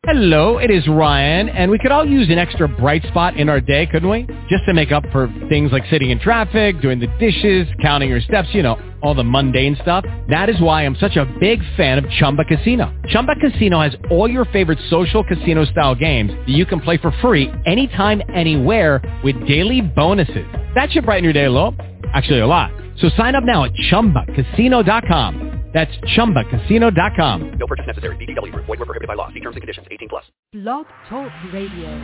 Hello, it is Ryan, and we could all use an extra bright spot in our day, couldn't we? Just to make up for things like sitting in traffic, doing the dishes, counting your steps, you know, all the mundane stuff. That is why I'm such a big fan of Chumba Casino. Chumba Casino has all your favorite social casino-style games that you can play for free anytime, anywhere with daily bonuses. That should brighten your day a little. Actually, a lot. So sign up now at ChumbaCasino.com. That's ChumbaCasino.com. No purchase necessary. VGW Group. Void where prohibited by law. See terms and conditions. 18+. Blog Talk Radio.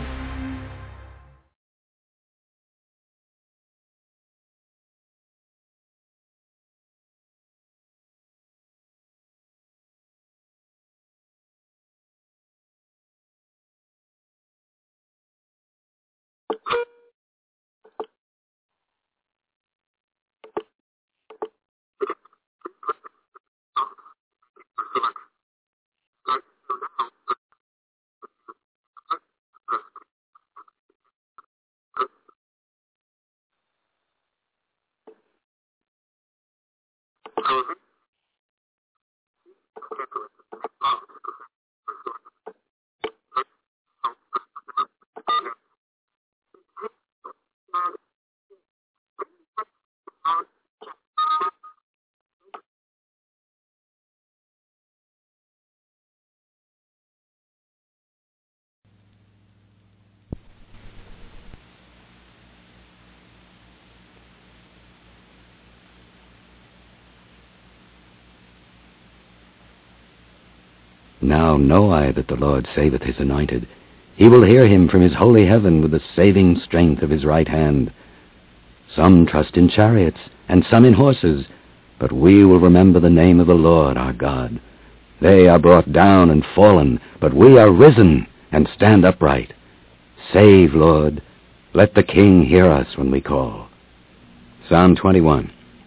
Now know I that the Lord saveth his anointed. He will hear him from his holy heaven with the saving strength of his right hand. Some trust in chariots, and some in horses, but we will remember the name of the Lord our God. They are brought down and fallen, but we are risen and stand upright. Save, Lord. Let the King hear us when we call. Psalm 21.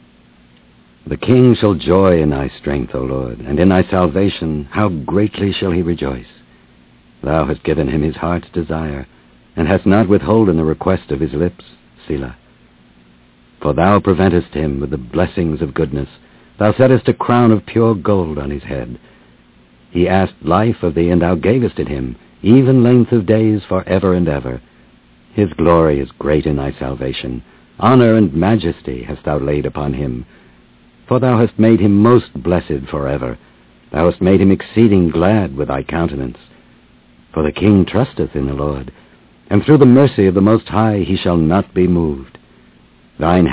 The king shall joy in thy strength, O Lord, and in thy salvation how greatly shall he rejoice. Thou hast given him his heart's desire, and hast not withholden the request of his lips, Selah. For thou preventest him with the blessings of goodness. Thou settest a crown of pure gold on his head. He asked life of thee, and thou gavest it him, even length of days for ever and ever. His glory is great in thy salvation. Honor and majesty hast thou laid upon him. For thou hast made him most blessed forever. Thou hast made him exceeding glad with thy countenance. For the king trusteth in the Lord, and through the mercy of the Most High he shall not be moved. Thine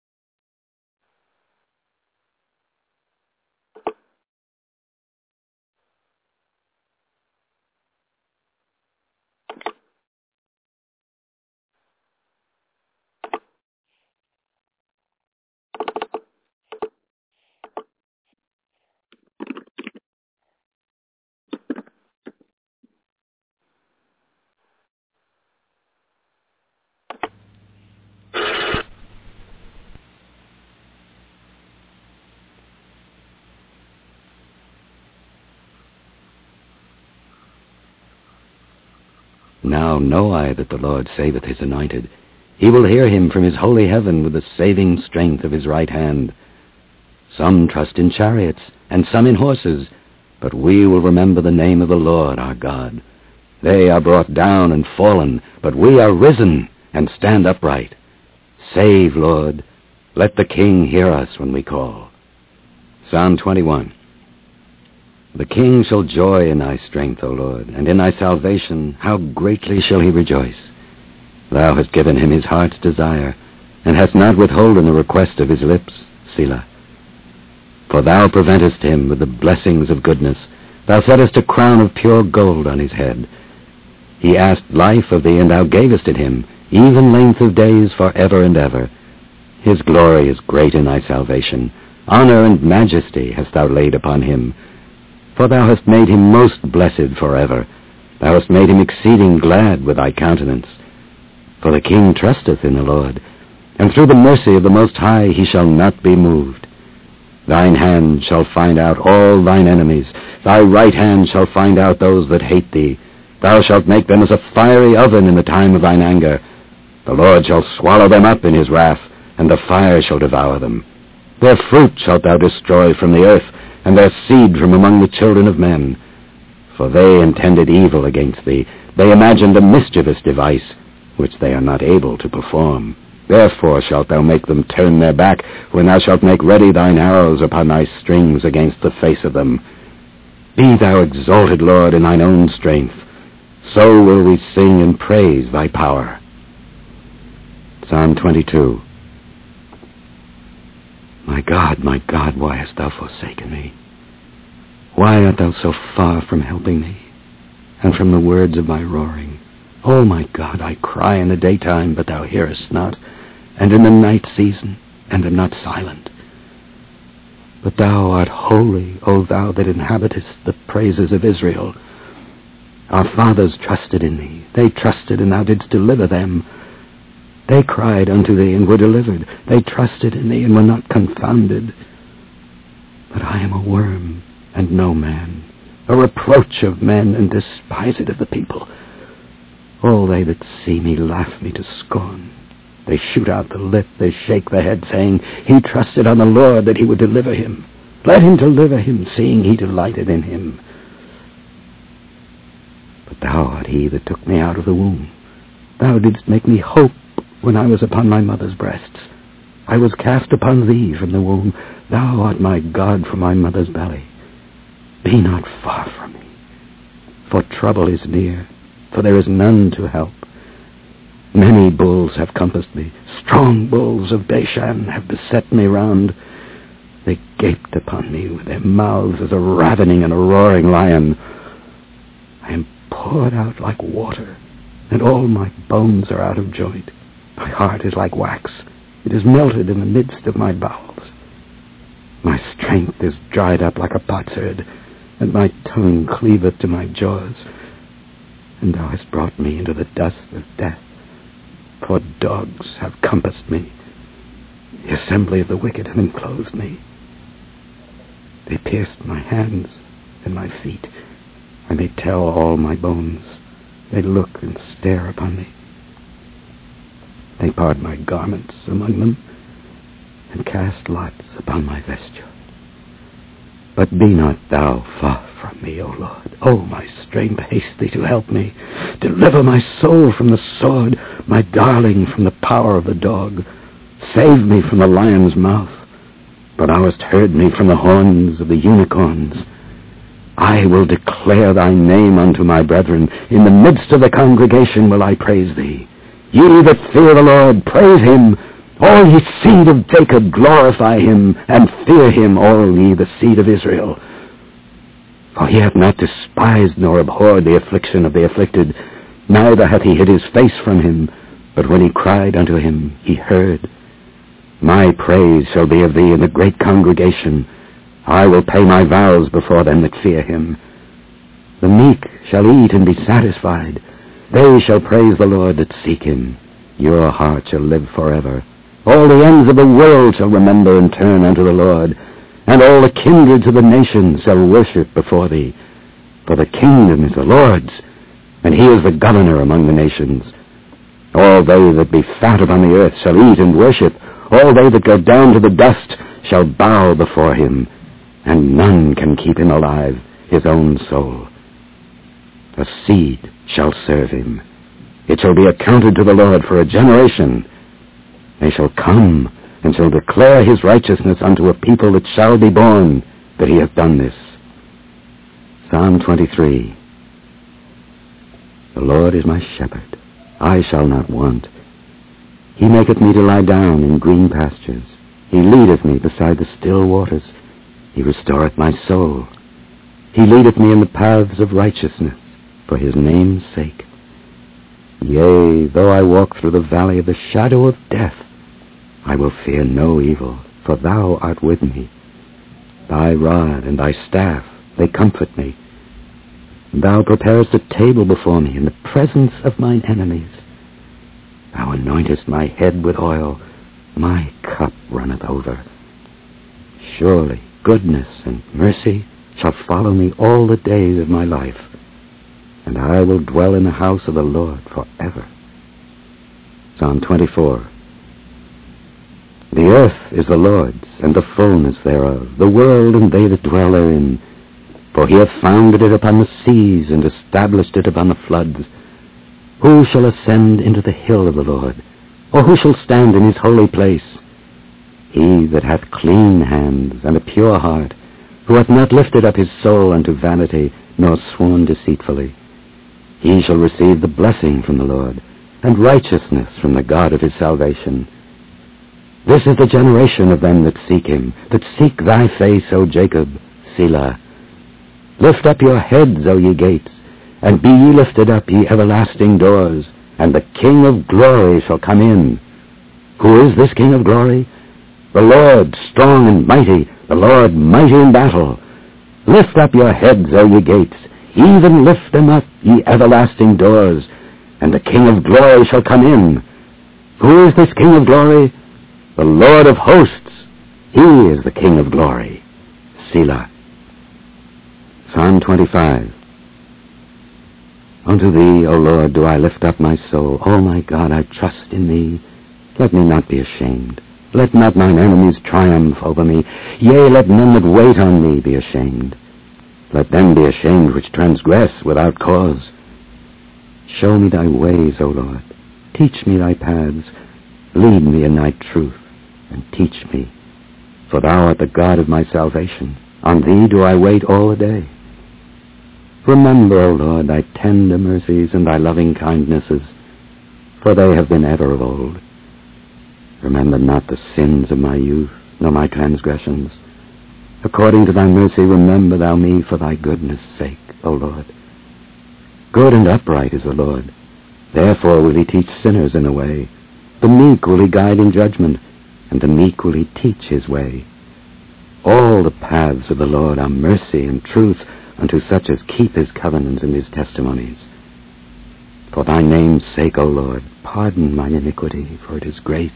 Now know I that the Lord saveth his anointed. He will hear him from his holy heaven with the saving strength of his right hand. Some trust in chariots, and some in horses, but we will remember the name of the Lord our God. They are brought down and fallen, but we are risen and stand upright. Save, Lord. Let the King hear us when we call. Psalm 21. The king shall joy in thy strength, O Lord, and in thy salvation how greatly shall he rejoice. Thou hast given him his heart's desire, and hast not withholden the request of his lips, Selah. For thou preventest him with the blessings of goodness. Thou settest a crown of pure gold on his head. He asked life of thee, and thou gavest it him, even length of days for ever and ever. His glory is great in thy salvation. Honor and majesty hast thou laid upon him. For thou hast made him most blessed forever. Thou hast made him exceeding glad with thy countenance. For the king trusteth in the Lord, and through the mercy of the Most High he shall not be moved. Thine hand shall find out all thine enemies. Thy right hand shall find out those that hate thee. Thou shalt make them as a fiery oven in the time of thine anger. The Lord shall swallow them up in his wrath, and the fire shall devour them. Their fruit shalt thou destroy from the earth, and their seed from among the children of men. For they intended evil against thee. They imagined a mischievous device, which they are not able to perform. Therefore shalt thou make them turn their back, when thou shalt make ready thine arrows upon thy strings against the face of them. Be thou exalted, Lord, in thine own strength. So will we sing and praise thy power. Psalm 22. My God, why hast thou forsaken me? Why art thou so far from helping me, and from the words of my roaring? O my God, I cry in the daytime, but thou hearest not, and in the night season, and am not silent. But thou art holy, O thou that inhabitest the praises of Israel. Our fathers trusted in thee. They trusted, and thou didst deliver them. They cried unto thee, and were delivered. They trusted in thee, and were not confounded. But I am a worm, and no man, a reproach of men, and despised of the people. All they that see me laugh me to scorn. They shoot out the lip, they shake the head, saying, He trusted on the Lord that he would deliver him. Let him deliver him, seeing he delighted in him. But thou art he that took me out of the womb. Thou didst make me hope when I was upon my mother's breasts. I was cast upon thee from the womb. Thou art my God from my mother's belly. Be not far from me, for trouble is near, for there is none to help. Many bulls have compassed me. Strong bulls of Bashan have beset me round. They gaped upon me with their mouths as a ravening and a roaring lion. I am poured out like water, and all my bones are out of joint. My heart is like wax. It is melted in the midst of my bowels. My strength is dried up like a potsherd, and my tongue cleaveth to my jaws. And thou hast brought me into the dust of death. For dogs have compassed me. The assembly of the wicked have enclosed me. They pierced my hands and my feet. I may tell all my bones. They look and stare upon me. They part my garments among them, and cast lots upon my vesture. But be not thou far from me, O Lord. O my strength, haste thee to help me. Deliver my soul from the sword, my darling from the power of the dog. Save me from the lion's mouth, for thou hast heard me from the horns of the unicorns. I will declare thy name unto my brethren. In the midst of the congregation will I praise thee. Ye that fear the Lord, praise him. All ye seed of Jacob, glorify him, and fear him, all ye the seed of Israel. For he hath not despised nor abhorred the affliction of the afflicted, neither hath he hid his face from him, but when he cried unto him, he heard. My praise shall be of thee in the great congregation. I will pay my vows before them that fear him. The meek shall eat and be satisfied. They shall praise the Lord that seek him. Your heart shall live forever. All the ends of the world shall remember and turn unto the Lord, and all the kindreds of the nations shall worship before thee. For the kingdom is the Lord's, and he is the governor among the nations. All they that be fat upon the earth shall eat and worship. All they that go down to the dust shall bow before him, and none can keep him alive, his own soul. A seed shall serve him. It shall be accounted to the Lord for a generation. They shall come and shall declare his righteousness unto a people that shall be born, that he hath done this. Psalm 23. The Lord is my shepherd. I shall not want. He maketh me to lie down in green pastures. He leadeth me beside the still waters. He restoreth my soul. He leadeth me in the paths of righteousness, for his name's sake. Yea, though I walk through the valley of the shadow of death, I will fear no evil, for thou art with me. Thy rod and thy staff, they comfort me. Thou preparest a table before me in the presence of mine enemies. Thou anointest my head with oil. My cup runneth over. Surely goodness and mercy shall follow me all the days of my life, and I will dwell in the house of the Lord forever. Psalm 24. The earth is the Lord's, and the fullness thereof, the world and they that dwell therein. For he hath founded it upon the seas, and established it upon the floods. Who shall ascend into the hill of the Lord? Or who shall stand in his holy place? He that hath clean hands and a pure heart, who hath not lifted up his soul unto vanity, nor sworn deceitfully. He shall receive the blessing from the Lord, and righteousness from the God of his salvation. This is the generation of them that seek him, that seek thy face, O Jacob, Selah. Lift up your heads, O ye gates, and be ye lifted up, ye everlasting doors, and the King of glory shall come in. Who is this King of glory? The Lord strong and mighty, the Lord mighty in battle. Lift up your heads, O ye gates, even lift them up, ye everlasting doors, and the King of glory shall come in. Who is this King of glory? The Lord of hosts. He is the King of glory. Selah. Psalm 25. Unto thee, O Lord, do I lift up my soul. O my God, I trust in thee. Let me not be ashamed. Let not mine enemies triumph over me. Yea, let none that wait on me be ashamed. Let them be ashamed which transgress without cause. Show me thy ways, O Lord. Teach me thy paths. Lead me in thy truth, and teach me. For thou art the God of my salvation. On thee do I wait all the day. Remember, O Lord, thy tender mercies and thy loving kindnesses, for they have been ever of old. Remember not the sins of my youth, nor my transgressions. According to thy mercy, remember thou me for thy goodness' sake, O Lord. Good and upright is the Lord. Therefore will he teach sinners in a way. The meek will he guide in judgment, and the meek will he teach his way. All the paths of the Lord are mercy and truth unto such as keep his covenants and his testimonies. For thy name's sake, O Lord, pardon mine iniquity, for it is great.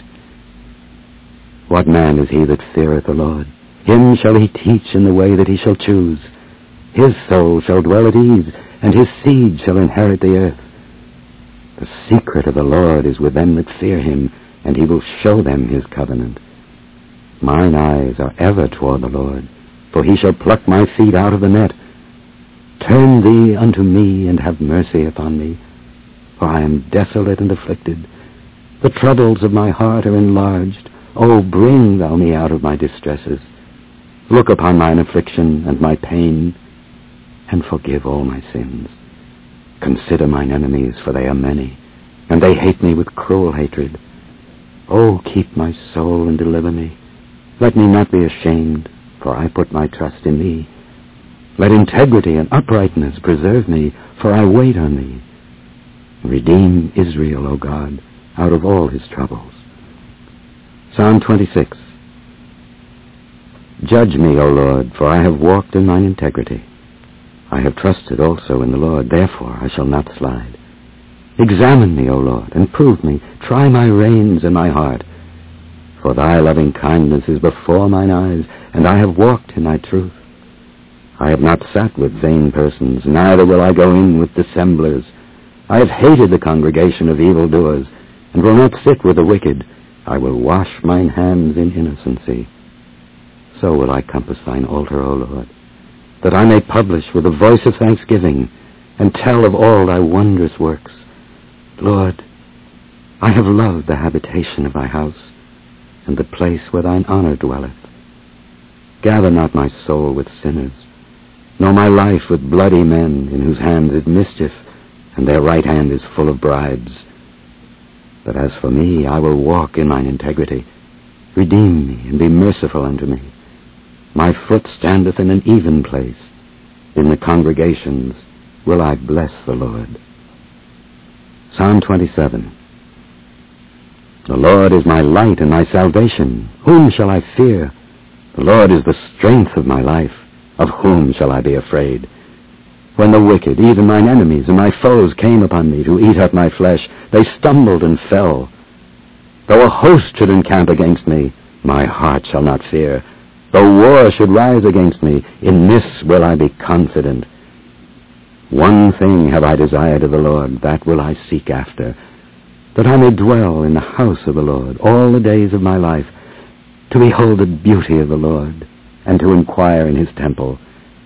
What man is he that feareth the Lord? Him shall he teach in the way that he shall choose. His soul shall dwell at ease, and his seed shall inherit the earth. The secret of the Lord is with them that fear him, and he will show them his covenant. Mine eyes are ever toward the Lord, for he shall pluck my feet out of the net. Turn thee unto me, and have mercy upon me, for I am desolate and afflicted. The troubles of my heart are enlarged. O bring thou me out of my distresses. Look upon mine affliction and my pain, and forgive all my sins. Consider mine enemies, for they are many, and they hate me with cruel hatred. O keep my soul and deliver me. Let me not be ashamed, for I put my trust in thee. Let integrity and uprightness preserve me, for I wait on thee. Redeem Israel, O God, out of all his troubles. Psalm 26. Judge me, O Lord, for I have walked in mine integrity. I have trusted also in the Lord, therefore I shall not slide. Examine me, O Lord, and prove me. Try my reins and my heart. For thy loving kindness is before mine eyes, and I have walked in thy truth. I have not sat with vain persons, neither will I go in with dissemblers. I have hated the congregation of evildoers, and will not sit with the wicked. I will wash mine hands in innocency. So will I compass thine altar, O Lord, that I may publish with a voice of thanksgiving, and tell of all thy wondrous works. Lord, I have loved the habitation of thy house, and the place where thine honor dwelleth. Gather not my soul with sinners, nor my life with bloody men, in whose hands is mischief, and their right hand is full of bribes. But as for me, I will walk in mine integrity. Redeem me, and be merciful unto me. My foot standeth in an even place. In the congregations will I bless the Lord. Psalm 27. The Lord is my light and my salvation. Whom shall I fear? The Lord is the strength of my life. Of whom shall I be afraid? When the wicked, even mine enemies and my foes, came upon me to eat up my flesh, they stumbled and fell. Though a host should encamp against me, my heart shall not fear. Though war should rise against me, in this will I be confident. One thing have I desired of the Lord, that will I seek after, that I may dwell in the house of the Lord all the days of my life, to behold the beauty of the Lord, and to inquire in his temple.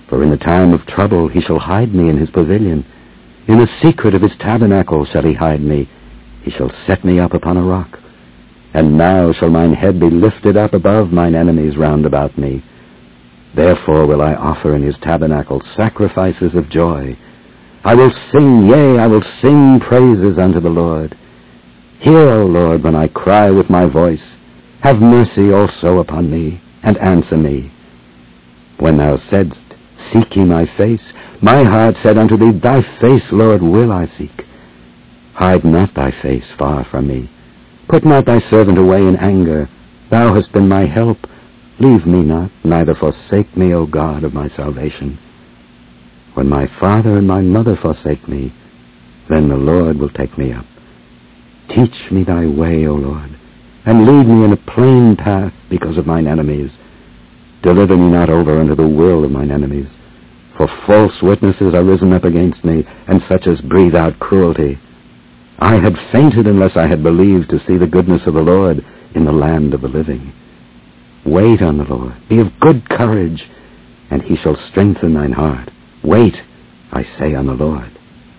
For in the time of trouble he shall hide me in his pavilion. In the secret of his tabernacle shall he hide me. He shall set me up upon a rock. And now shall mine head be lifted up above mine enemies round about me. Therefore will I offer in his tabernacle sacrifices of joy. I will sing, yea, I will sing praises unto the Lord. Hear, O Lord, when I cry with my voice. Have mercy also upon me, and answer me. When thou saidst, Seek ye my face, my heart said unto thee, Thy face, Lord, will I seek. Hide not thy face far from me. Put not thy servant away in anger. Thou hast been my help. Leave me not, neither forsake me, O God of my salvation. When my father and my mother forsake me, then the Lord will take me up. Teach me thy way, O Lord, and lead me in a plain path because of mine enemies. Deliver me not over unto the will of mine enemies, for false witnesses are risen up against me, and such as breathe out cruelty. I had fainted unless I had believed to see the goodness of the Lord in the land of the living. Wait on the Lord, be of good courage, and he shall strengthen thine heart. Wait, I say, on the Lord.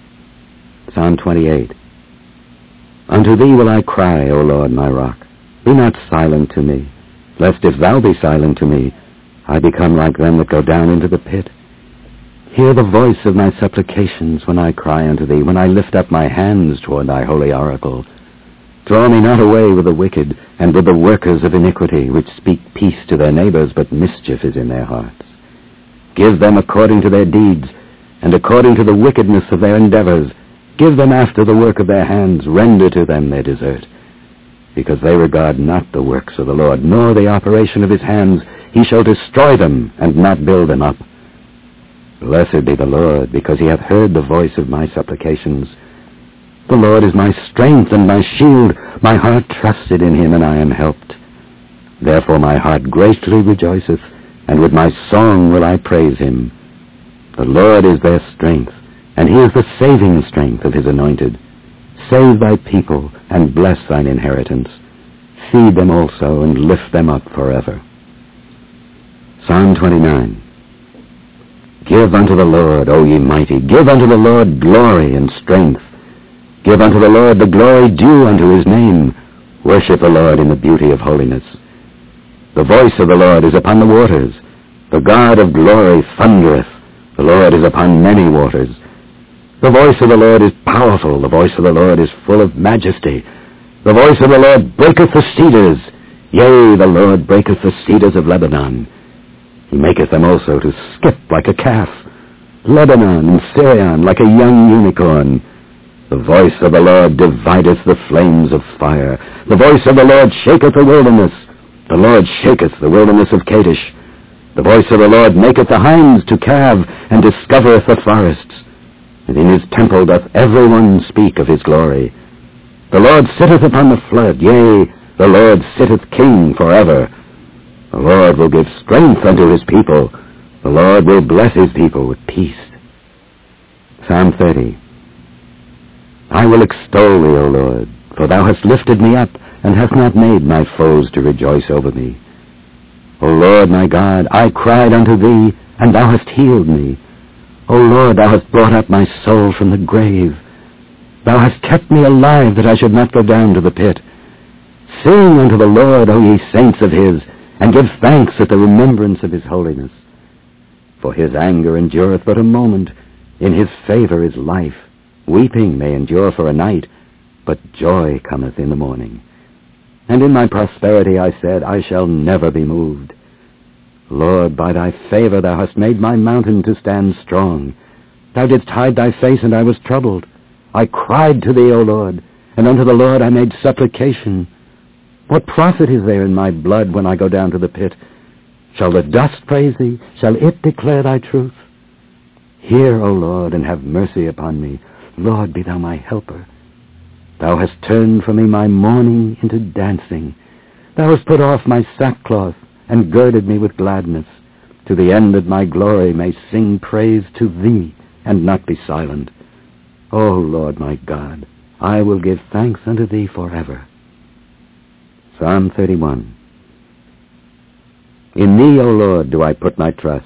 Psalm 28. Unto thee will I cry, O Lord, my rock. Be not silent to me, lest if thou be silent to me, I become like them that go down into the pit. Hear the voice of my supplications when I cry unto thee, when I lift up my hands toward thy holy oracle. Draw me not away with the wicked, and with the workers of iniquity, which speak peace to their neighbors, but mischief is in their hearts. Give them according to their deeds, and according to the wickedness of their endeavors. Give them after the work of their hands, render to them their desert. Because they regard not the works of the Lord, nor the operation of his hands, he shall destroy them, and not build them up. Blessed be the Lord, because he hath heard the voice of my supplications. The Lord is my strength and my shield. My heart trusted in him, and I am helped. Therefore my heart greatly rejoiceth, and with my song will I praise him. The Lord is their strength, and he is the saving strength of his anointed. Save thy people, and bless thine inheritance. Feed them also, and lift them up forever. Psalm 29. Give unto the Lord, O ye mighty, give unto the Lord glory and strength. Give unto the Lord the glory due unto his name. Worship the Lord in the beauty of holiness. The voice of the Lord is upon the waters. The God of glory thundereth. The Lord is upon many waters. The voice of the Lord is powerful. The voice of the Lord is full of majesty. The voice of the Lord breaketh the cedars. Yea, the Lord breaketh the cedars of Lebanon. He maketh them also to skip like a calf. Lebanon and Syrian like a young unicorn. The voice of the Lord divideth the flames of fire. The voice of the Lord shaketh the wilderness. The Lord shaketh the wilderness of Kadesh. The voice of the Lord maketh the hinds to calve, and discovereth the forests. And in his temple doth every one speak of his glory. The Lord sitteth upon the flood, yea, the Lord sitteth king forever. The Lord will give strength unto his people. The Lord will bless his people with peace. Psalm 30. I will extol thee, O Lord, for thou hast lifted me up, and hast not made my foes to rejoice over me. O Lord my God, I cried unto thee, and thou hast healed me. O Lord, thou hast brought up my soul from the grave. Thou hast kept me alive, that I should not go down to the pit. Sing unto the Lord, O ye saints of his, and give thanks at the remembrance of his holiness. For his anger endureth but a moment. In his favor is life. Weeping may endure for a night, but joy cometh in the morning. And in my prosperity I said, I shall never be moved. Lord, by thy favor thou hast made my mountain to stand strong. Thou didst hide thy face, and I was troubled. I cried to thee, O Lord, and unto the Lord I made supplication. What profit is there in my blood when I go down to the pit? Shall the dust praise thee? Shall it declare thy truth? Hear, O Lord, and have mercy upon me. Lord, be thou my helper. Thou hast turned from me my mourning into dancing. Thou hast put off my sackcloth, and girded me with gladness, to the end that my glory may sing praise to thee, and not be silent. O Lord my God, I will give thanks unto thee forever. Psalm 31. In thee, O Lord, do I put my trust.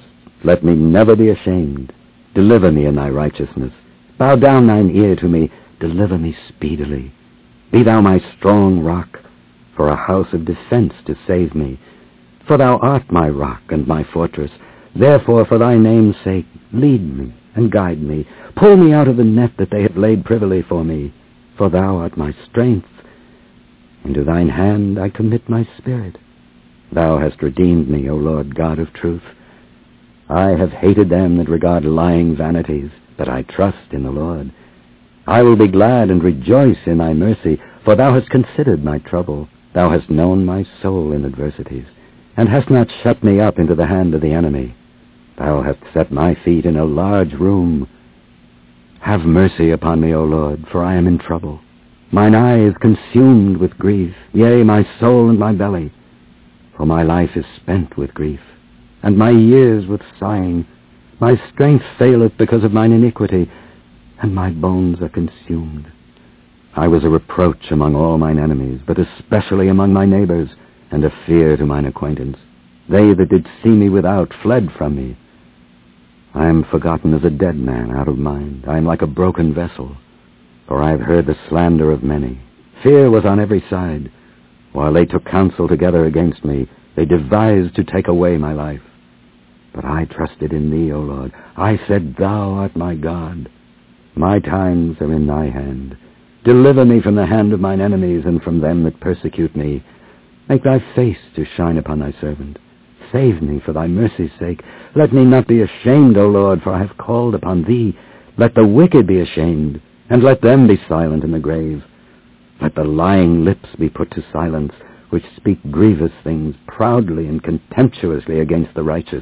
Let me never be ashamed. Deliver me in thy righteousness. Bow down thine ear to me. Deliver me speedily. Be thou my strong rock, for a house of defense to save me. For thou art my rock and my fortress. Therefore, for thy name's sake, lead me and guide me. Pull me out of the net that they have laid privily for me. For thou art my strength. Into thine hand I commit my spirit. Thou hast redeemed me, O Lord God of truth. I have hated them that regard lying vanities, but I trust in the Lord. I will be glad and rejoice in thy mercy, for thou hast considered my trouble. Thou hast known my soul in adversities, and hast not shut me up into the hand of the enemy. Thou hast set my feet in a large room. Have mercy upon me, O Lord, for I am in trouble. Mine eye is consumed with grief, yea, my soul and my belly. For my life is spent with grief, and my years with sighing. My strength faileth because of mine iniquity, and my bones are consumed. I was a reproach among all mine enemies, but especially among my neighbors, and a fear to mine acquaintance. They that did see me without fled from me. I am forgotten as a dead man out of mind. I am like a broken vessel, for I have heard the slander of many. Fear was on every side. While they took counsel together against me, they devised to take away my life. But I trusted in thee, O Lord. I said, thou art my God. My times are in thy hand. Deliver me from the hand of mine enemies and from them that persecute me. Make thy face to shine upon thy servant. Save me for thy mercy's sake. Let me not be ashamed, O Lord, for I have called upon thee. Let the wicked be ashamed, and let them be silent in the grave. Let the lying lips be put to silence, which speak grievous things proudly and contemptuously against the righteous.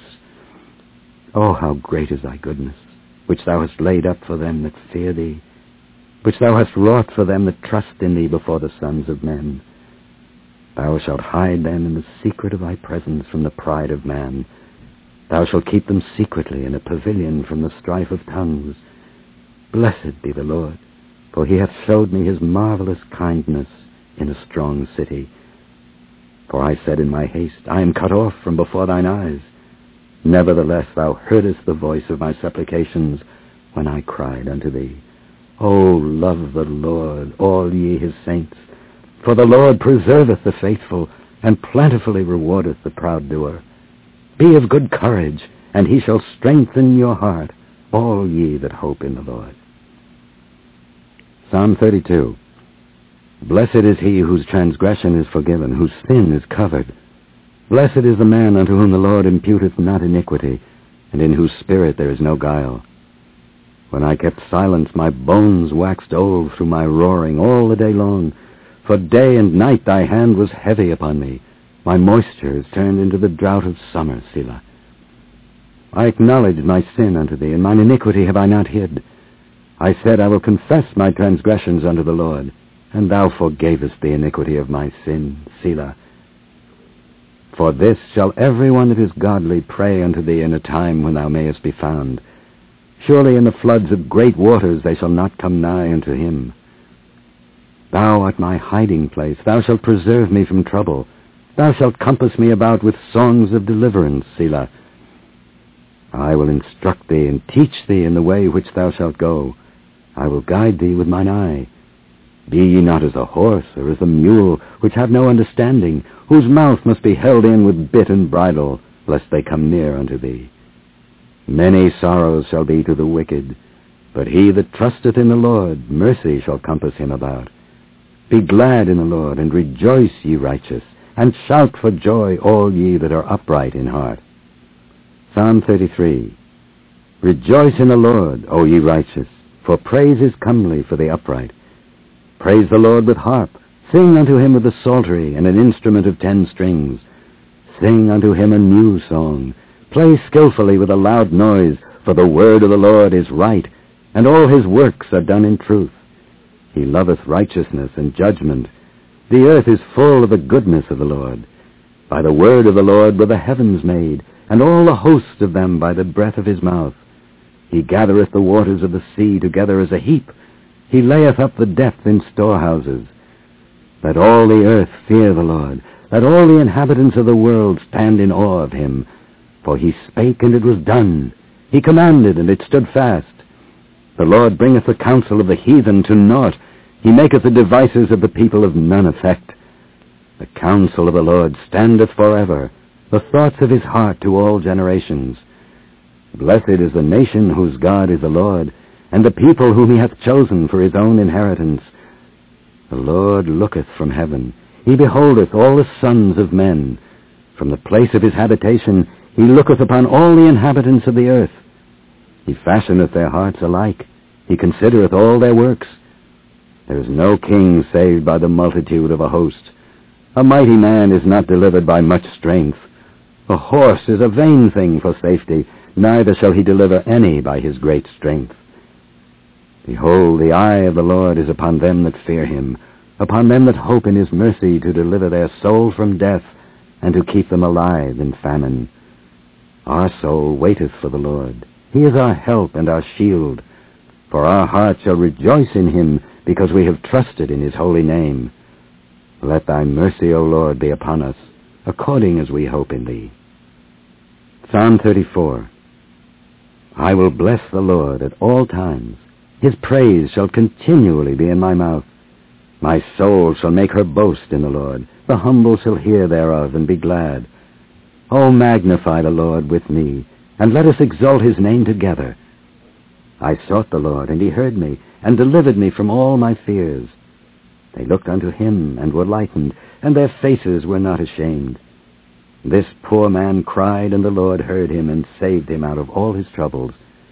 Oh, how great is thy goodness, which thou hast laid up for them that fear thee, which thou hast wrought for them that trust in thee before the sons of men. Thou shalt hide them in the secret of thy presence from the pride of man. Thou shalt keep them secretly in a pavilion from the strife of tongues. Blessed be the Lord, for he hath showed me his marvelous kindness in a strong city. For I said in my haste, I am cut off from before thine eyes. Nevertheless thou heardest the voice of my supplications when I cried unto thee. O love the Lord, all ye his saints, for the Lord preserveth the faithful, and plentifully rewardeth the proud doer. Be of good courage, and he shall strengthen your heart, all ye that hope in the Lord. Psalm 32. Blessed is he whose transgression is forgiven, whose sin is covered. Blessed is the man unto whom the Lord imputeth not iniquity, and in whose spirit there is no guile. When I kept silence, my bones waxed old through my roaring all the day long. For day and night thy hand was heavy upon me. My moisture is turned into the drought of summer, Selah. I acknowledged my sin unto thee, and mine iniquity have I not hid. I said, I will confess my transgressions unto the Lord, and thou forgavest the iniquity of my sin, Selah. For this shall every one that is godly pray unto thee in a time when thou mayest be found. Surely in the floods of great waters they shall not come nigh unto him. Thou art my hiding place. Thou shalt preserve me from trouble. Thou shalt compass me about with songs of deliverance, Selah. I will instruct thee and teach thee in the way which thou shalt go. I will guide thee with mine eye. Be ye not as a horse or as a mule, which have no understanding, whose mouth must be held in with bit and bridle, lest they come near unto thee. Many sorrows shall be to the wicked, but he that trusteth in the Lord, mercy shall compass him about. Be glad in the Lord, and rejoice, ye righteous, and shout for joy, all ye that are upright in heart. Psalm 33. Rejoice in the Lord, O ye righteous, for praise is comely for the upright. Praise the Lord with harp. Sing unto him with the psaltery and an instrument of 10 strings. Sing unto him a new song. Play skillfully with a loud noise, for the word of the Lord is right, and all his works are done in truth. He loveth righteousness and judgment. The earth is full of the goodness of the Lord. By the word of the Lord were the heavens made, and all the host of them by the breath of his mouth. He gathereth the waters of the sea together as a heap. He layeth up the depth in storehouses. Let all the earth fear the Lord. Let all the inhabitants of the world stand in awe of him. For he spake, and it was done. He commanded, and it stood fast. The Lord bringeth the counsel of the heathen to naught. He maketh the devices of the people of none effect. The counsel of the Lord standeth forever, the thoughts of his heart to all generations. Blessed is the nation whose God is the Lord, and the people whom he hath chosen for his own inheritance. The Lord looketh from heaven. He beholdeth all the sons of men. From the place of his habitation he looketh upon all the inhabitants of the earth. He fashioneth their hearts alike. He considereth all their works. There is no king saved by the multitude of a host. A mighty man is not delivered by much strength. A horse is a vain thing for safety, neither shall he deliver any by his great strength. Behold, the eye of the Lord is upon them that fear him, upon them that hope in his mercy, to deliver their soul from death, and to keep them alive in famine. Our soul waiteth for the Lord. He is our help and our shield. For our heart shall rejoice in him, because we have trusted in his holy name. Let thy mercy, O Lord, be upon us, according as we hope in thee. Psalm 34. I will bless the Lord at all times. His praise shall continually be in my mouth. My soul shall make her boast in the Lord. The humble shall hear thereof and be glad. O magnify the Lord with me, and let us exalt his name together. I sought the Lord, and he heard me, and delivered me from all my fears. They looked unto him, and were lightened, and their faces were not ashamed. This poor man cried, and the Lord heard him, and saved him out of all his troubles.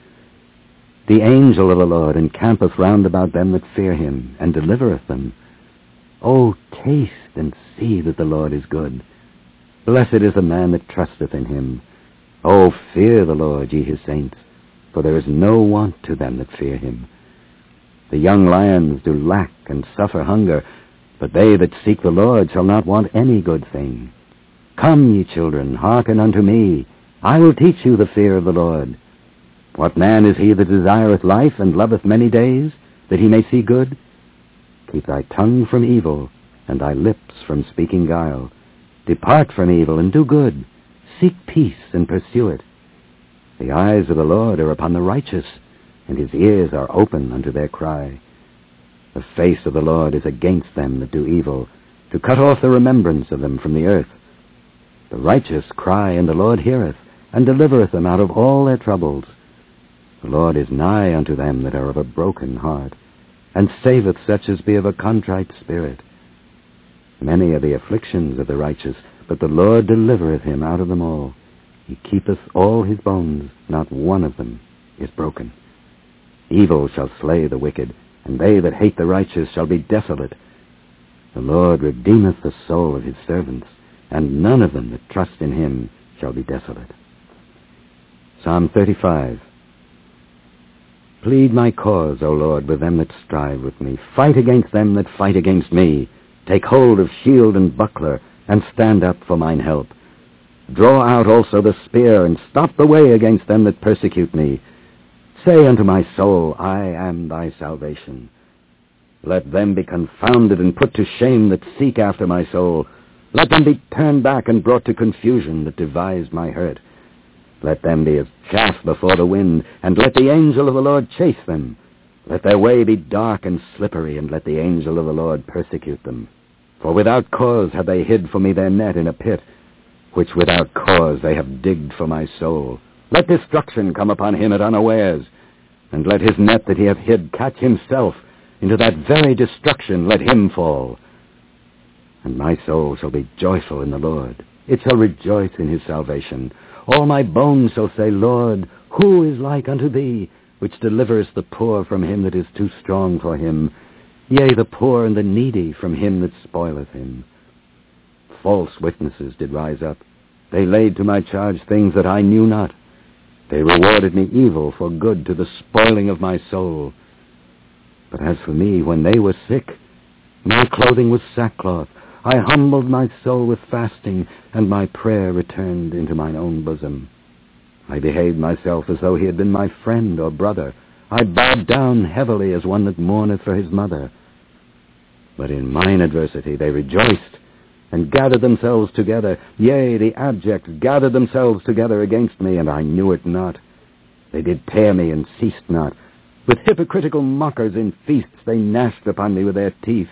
The angel of the Lord encampeth round about them that fear him, and delivereth them. O taste and see that the Lord is good. Blessed is the man that trusteth in him. O fear the Lord, ye his saints, for there is no want to them that fear him. The young lions do lack and suffer hunger, but they that seek the Lord shall not want any good thing. Come, ye children, hearken unto me. I will teach you the fear of the Lord. What man is he that desireth life, and loveth many days, that he may see good? Keep thy tongue from evil, and thy lips from speaking guile. Depart from evil, and do good. Seek peace, and pursue it. The eyes of the Lord are upon the righteous, and his ears are open unto their cry. The face of the Lord is against them that do evil, to cut off the remembrance of them from the earth. The righteous cry, and the Lord heareth, and delivereth them out of all their troubles. The Lord is nigh unto them that are of a broken heart, and saveth such as be of a contrite spirit. Many are the afflictions of the righteous, but the Lord delivereth him out of them all. He keepeth all his bones, not one of them is broken. Evil shall slay the wicked, and they that hate the righteous shall be desolate. The Lord redeemeth the soul of his servants, and none of them that trust in him shall be desolate. Psalm 35. Plead my cause, O Lord, with them that strive with me. Fight against them that fight against me. Take hold of shield and buckler, and stand up for mine help. Draw out also the spear, and stop the way against them that persecute me. Say unto my soul, I am thy salvation. Let them be confounded and put to shame that seek after my soul. Let them be turned back and brought to confusion that devise my hurt. Let them be as chaff before the wind, and let the angel of the Lord chase them. Let their way be dark and slippery, and let the angel of the Lord persecute them. For without cause have they hid for me their net in a pit, which without cause they have digged for my soul. Let destruction come upon him at unawares, and let his net that he hath hid catch himself. Into that very destruction let him fall. And my soul shall be joyful in the Lord. It shall rejoice in his salvation. All my bones shall say, Lord, who is like unto thee, which deliverest the poor from him that is too strong for him, yea, the poor and the needy from him that spoileth him? False witnesses did rise up. They laid to my charge things that I knew not. They rewarded me evil for good, to the spoiling of my soul. But as for me, when they were sick, my clothing was sackcloth. I humbled my soul with fasting, and my prayer returned into mine own bosom. I behaved myself as though he had been my friend or brother. I bowed down heavily as one that mourneth for his mother. But in mine adversity they rejoiced. and gathered themselves together. Yea, the abject gathered themselves together against me, and I knew it not. They did tear me and ceased not. With hypocritical mockers in feasts they gnashed upon me with their teeth.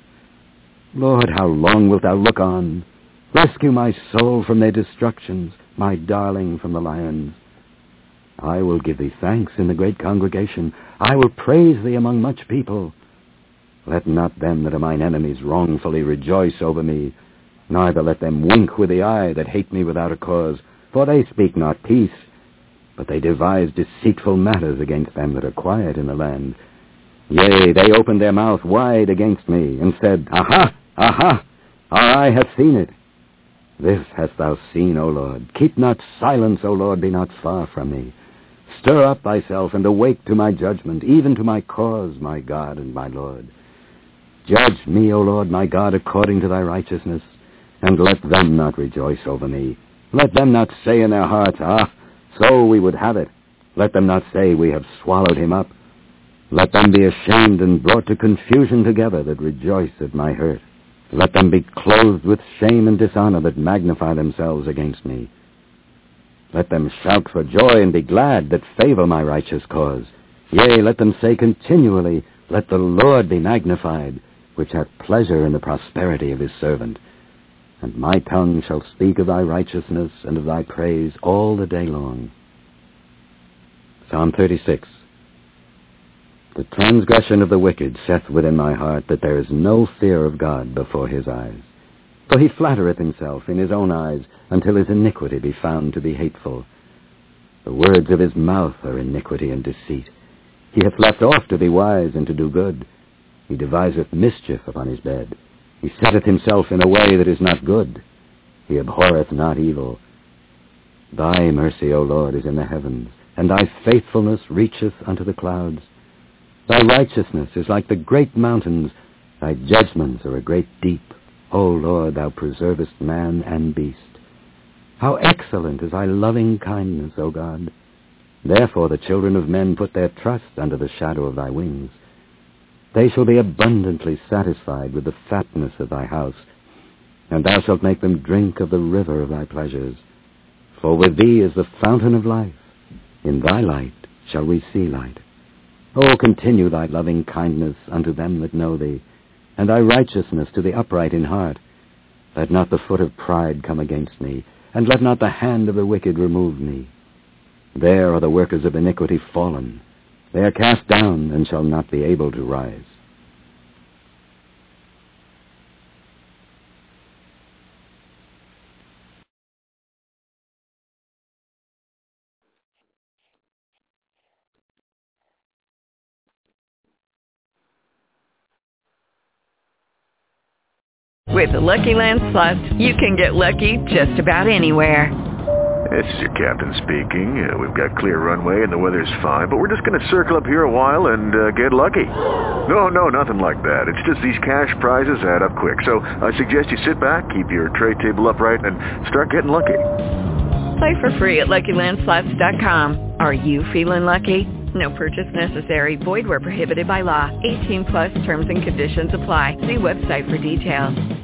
Lord, how long wilt thou look on? Rescue my soul from their destructions, my darling from the lions. I will give thee thanks in the great congregation. I will praise thee among much people. Let not them that are mine enemies wrongfully rejoice over me, neither let them wink with the eye that hate me without a cause. For they speak not peace, but they devise deceitful matters against them that are quiet in the land. Yea, they opened their mouth wide against me, and said, Aha! Aha! Our eye hath seen it. This hast thou seen, O Lord. Keep not silence, O Lord, be not far from me. Stir up thyself, and awake to my judgment, even to my cause, my God and my Lord. Judge me, O Lord, my God, according to thy righteousness, and let them not rejoice over me. Let them not say in their hearts, Ah, so we would have it. Let them not say, We have swallowed him up. Let them be ashamed and brought to confusion together that rejoice at my hurt. Let them be clothed with shame and dishonor that magnify themselves against me. Let them shout for joy and be glad that favor my righteous cause. Yea, let them say continually, Let the Lord be magnified, which hath pleasure in the prosperity of his servant. And my tongue shall speak of thy righteousness and of thy praise all the day long. Psalm 36. The transgression of the wicked saith within my heart that there is no fear of God before his eyes. For he flattereth himself in his own eyes until his iniquity be found to be hateful. The words of his mouth are iniquity and deceit. He hath left off to be wise and to do good. He deviseth mischief upon his bed. He setteth himself in a way that is not good. He abhorreth not evil. Thy mercy, O Lord, is in the heavens, and thy faithfulness reacheth unto the clouds. Thy righteousness is like the great mountains. Thy judgments are a great deep. O Lord, thou preservest man and beast. How excellent is thy loving kindness, O God! Therefore the children of men put their trust under the shadow of thy wings. They shall be abundantly satisfied with the fatness of thy house, and thou shalt make them drink of the river of thy pleasures. For with thee is the fountain of life. In thy light shall we see light. O continue thy loving kindness unto them that know thee, and thy righteousness to the upright in heart. Let not the foot of pride come against me, and let not the hand of the wicked remove me. There are the workers of iniquity fallen. They are cast down and shall not be able to rise. With the Lucky Land Slots, you can get lucky just about anywhere. This is your captain speaking. We've got clear runway and the weather's fine, but we're just going to circle up here a while and get lucky. No, nothing like that. It's just these cash prizes add up quick. So I suggest you sit back, keep your tray table upright, and start getting lucky. Play for free at LuckyLandSlots.com. Are you feeling lucky? No purchase necessary. Void where prohibited by law. 18+ terms and conditions apply. See website for details.